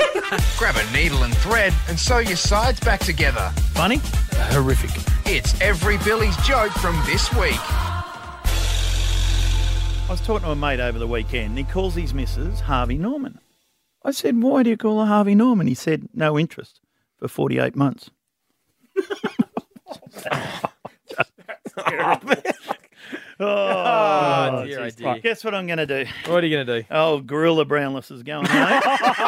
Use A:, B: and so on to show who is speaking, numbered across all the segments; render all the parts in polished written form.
A: Grab a needle and thread and sew your sides back together.
B: Funny? Horrific.
A: It's Every Billy's Joke from this week.
B: I was talking to a mate over the weekend, and he calls his missus Harvey Norman. I said, why do you call her Harvey Norman? He said, no interest for 48 months.
C: Oh,
D: dear,
C: geez,
D: dear.
B: Guess what I'm going to do?
D: What are you going to do?
B: Oh, Gorilla Brownless is going home.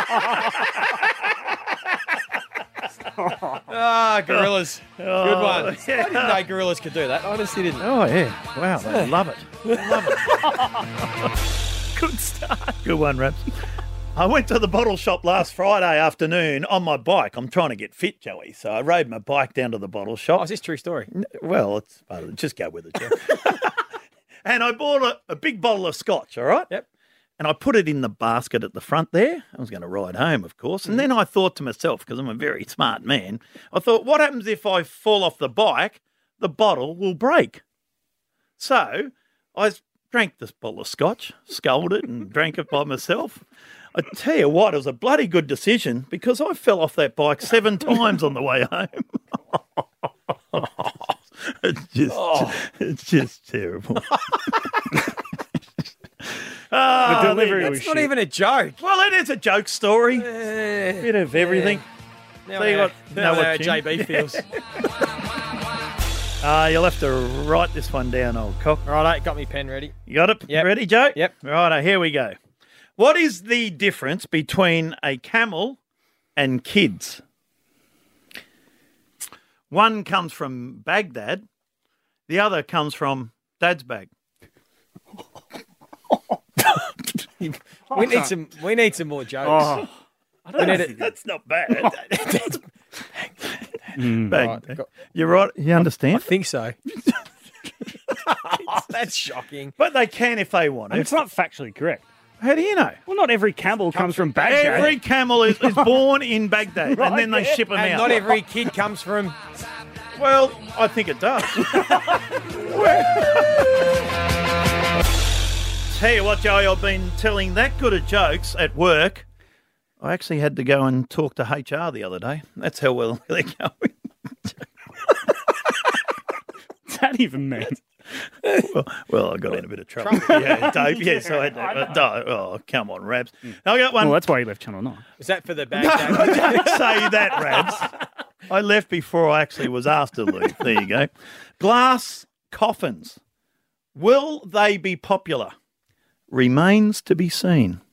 D: Gorillas. Good one.
B: Oh, yeah.
D: I didn't know gorillas could do that. I honestly didn't.
B: Oh, yeah. Wow, they love it. Love it. Good start. Good one, Raps. I went to the bottle shop last Friday afternoon on my bike. I'm trying to get fit, Joey. So I rode my bike down to the bottle shop.
D: Oh, is this true story?
B: Well, it's just go with it, Joe. And I bought a big bottle of scotch, all right?
D: Yep.
B: And I put it in the basket at the front there. I was going to ride home, of course. And then I thought to myself, because I'm a very smart man, I thought, what happens if I fall off the bike? The bottle will break. So I drank this bottle of scotch, sculled it and drank it by myself. I tell you what, it was a bloody good decision because I fell off that bike 7 times on the way home. It's just terrible.
C: The delivery was
D: That's not
C: shit.
D: even a joke.
B: Well, it is a joke story. Bit of everything.
D: Now
B: Tell you what,
D: now
B: know
D: how
B: what, Jim?
D: JB feels.
B: You'll have to write this one down, old cock.
D: All right, got me pen ready.
B: You got it?
D: Yep.
B: Ready, Joe?
D: Yep.
B: Righto, here we go. What is the difference between a camel and kids? One comes from Baghdad. The other comes from Dad's bag.
D: We need some more jokes.
C: Oh,
B: That's not bad. Baghdad.
D: Right,
B: You're right. You
D: I
B: understand?
D: think so. That's shocking.
B: But they can if they want
C: and
B: to.
C: it's not factually correct.
B: How do you know?
C: Well, not every camel comes from Baghdad.
B: Every camel is born in Baghdad, and then they ship them
D: And
B: out.
D: not every kid comes from...
B: Well, I think it does. Tell you what, Joey, I've been telling that good of jokes at work. I actually had to go and talk to HR the other day. That's how well they're going.
C: What's that even mean?
B: Well, I got in a bit of trouble. Yeah, Dave. Yeah, so I had to. Oh, come on, Rabs. I got one.
C: Well, that's why you left Channel 9.
D: Is that for the
B: No,
D: Baghdad?
B: don't say that, Rabs. I left before I actually was asked to leave. There you go. Glass coffins. Will they be popular? Remains to be seen.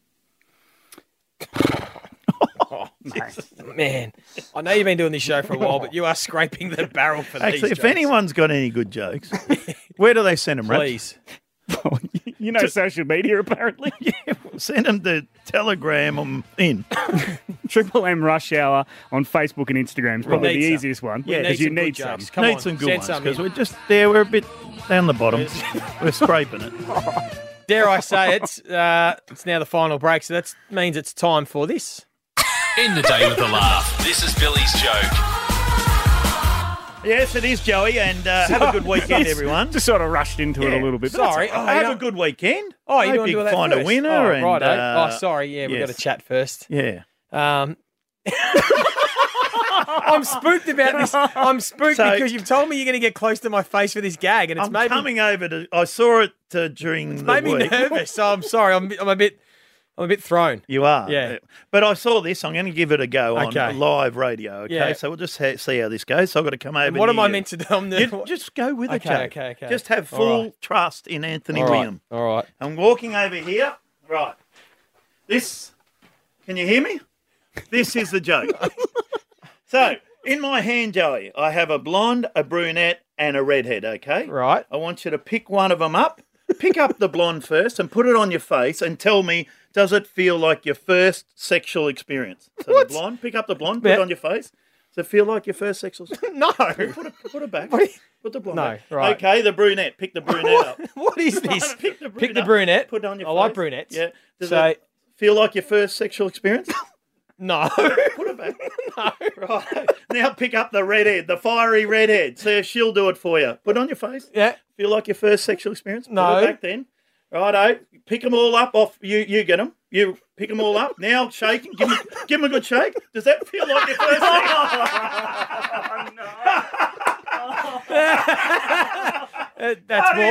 D: Man, I know you've been doing this show for a while, but you are scraping the barrel for
B: Actually,
D: these
B: if
D: jokes.
B: anyone's got any good jokes, where do they send them, Rabs?
D: Please.
C: You know social media, apparently.
B: Yeah, send them to Telegram in.
C: Triple M Rush Hour on Facebook and Instagram is probably
D: need
C: the
D: some.
C: easiest one.
B: Yeah,
C: because
D: need
C: you
D: some good
C: need some.
D: jokes. Come
B: Need
D: on,
B: some good
D: send
B: ones
D: some
B: because
D: in.
B: we're just there. We're a bit down the bottom. We're scraping it.
D: Dare I say it's now the final break, so that means it's time for this.
E: End the day with a laugh. This is Billy's joke.
B: Yes, it is, Joey, and have a good weekend, everyone.
C: Just sort of rushed into it
B: Yeah.
C: a little bit. but that's
D: Sorry.
C: all right.
D: Oh,
B: Have
D: yeah.
B: a good weekend.
D: Oh, you
B: Hope
D: want to do that
B: find
D: first?
B: a winner.
D: Oh,
B: and,
D: right. Sorry. Yeah, we've got
B: yes.
D: to chat first.
B: Yeah.
D: I'm spooked about this. I'm spooked
B: So-
D: because you've told me you're going to get close to my face for this gag, and it's
B: I'm
D: made
B: coming over to. I saw it during the
D: me
B: week.
D: nervous. So I'm sorry. I'm a bit thrown.
B: You are,
D: Yeah.
B: But I saw this. I'm going to give it a go on
D: Okay.
B: live radio. Okay,
D: Yeah.
B: so we'll just see how this goes. So I've got to come over.
D: What am
B: near
D: I
B: you.
D: meant to do? I'm
B: You just go with it,
D: Okay,
B: Joe.
D: okay.
B: Just have
D: All
B: full
D: right.
B: trust in Anthony
D: All right.
B: William.
D: All right.
B: I'm walking over here. Right. This. Can you hear me? This is the joke. So, in my hand, Joey, I have a blonde, a brunette, and a redhead, okay?
D: Right.
B: I want you to pick one of them up. Pick up the blonde first and put it on your face and tell me, does it feel like your first sexual experience? So
D: What?
B: the blonde, pick up the blonde, put
D: Yeah.
B: it on your face. Does it feel like your first sexual experience?
D: No.
B: Put it back.
D: What are you-
B: Put the blonde
D: No,
B: back.
D: right.
B: Okay, the brunette. Pick the brunette up.
D: What is this?
B: Pick the brunette.
D: Pick the brunette.
B: Put it on your
D: I
B: face.
D: like brunettes.
B: Yeah. Does
D: So-
B: it feel like your first sexual experience?
D: No.
B: Put it back. No. Right. Now pick up the redhead, the fiery redhead. See if she'll do it for you. Put it on your face.
D: Yeah.
B: Feel like your first sexual experience?
D: No.
B: Put it back then. Righto. Pick them all up off. You get them. You Pick them all up. Now shaking. Give them a good shake. Does that feel like your first
D: That's more.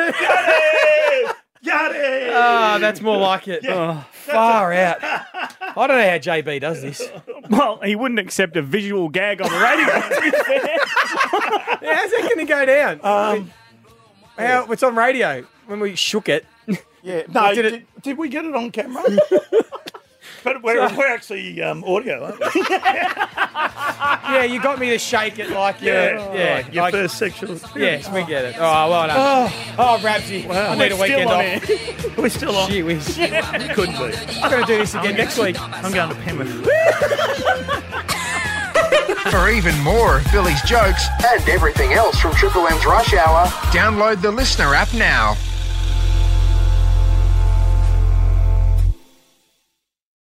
B: Got it.
D: That's more like it. Far out. I don't know how JB does this.
C: Well, he wouldn't accept a visual gag on the radio, to be fair.
D: How's that going to go down? It's on radio. When we shook it.
B: Yeah. No,
D: did
B: we get it on camera? But we're actually audio, aren't we?
D: Yeah, you got me to shake it like
B: your first sexual experience.
D: Yes, we get it. Oh, well done. Oh, Rapsy. I need a weekend off.
B: We're still on.
D: Gee whiz.
B: You couldn't be.
D: I'm going to do this again next week.
B: I'm going to Penrith.
A: For even more of Billy's jokes
F: and everything else from Triple M's Rush Hour,
A: download the Listener app now.